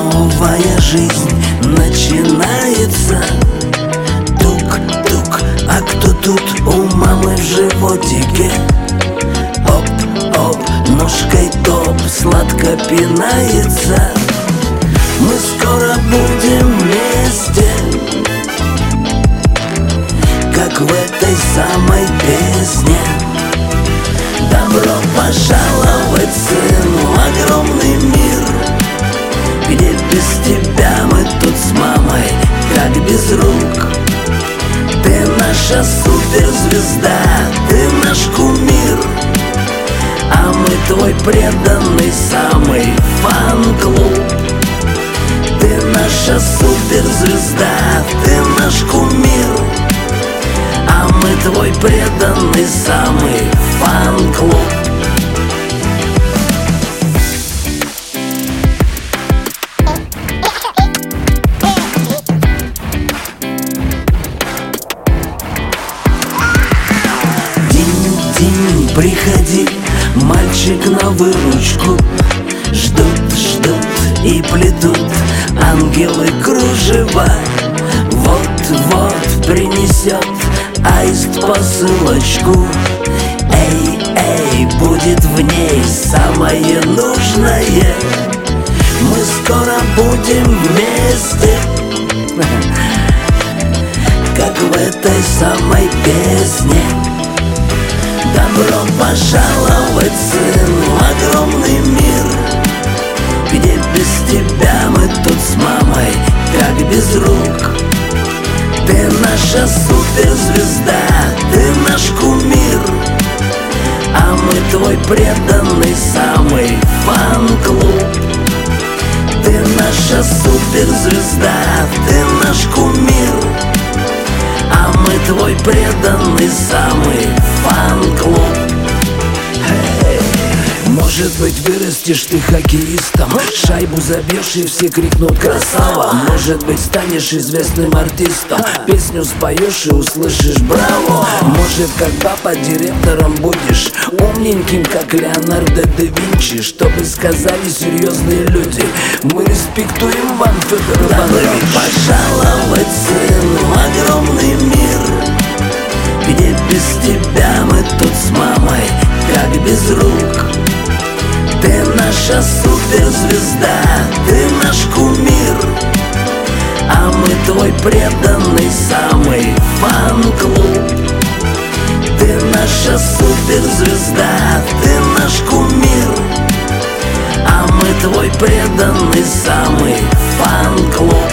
новая жизнь начинается. Тук-тук, а кто тут у мамы в животике? Оп-оп, ножкой топ сладко пинается. Мы скоро будем вместе, как в этой самой песне. Добро пожаловать, сын, в огромный мир, где без тебя мы тут с мамой, как без рук. Ты наша суперзвезда, ты наш кумир, а мы твой преданный самый фан-клуб. Ты наша суперзвезда, ты наш кумир, а мы твой преданный самый фан-клуб. Динь-динь, приходи, мальчик на выручку. Ждут, ждут и плетут ангелы кружева. Вот-вот принесет аист посылочку. Эй, эй, будет в ней самое нужное. Мы скоро будем вместе, как в этой самой песне. Добро пожаловать, сын, в огромный мир, где без тебя мы тут с мамой, как без рук. Ты наша суперзвезда, ты наш кумир, а мы твой преданный самый фан-клуб. Ты наша суперзвезда, ты наш кумир, а мы твой преданный самый фан-клуб. Может быть, вырастешь ты хоккеистом, шайбу забьешь и все крикнут красава. Может быть, станешь известным артистом, песню споешь и услышишь браво. Может, как папа директором будешь, умненьким, как Леонардо да Винчи, чтобы сказали серьезные люди: мы респектуем вам, Федор Иванович. Пожаловать, сын, в огромный мир, где без тебя мы тут с мамой, как без рук. Ты наша суперзвезда, ты наш кумир, а мы твой преданный самый фан-клуб. Ты наша суперзвезда, ты наш кумир, а мы твой преданный самый фан-клуб.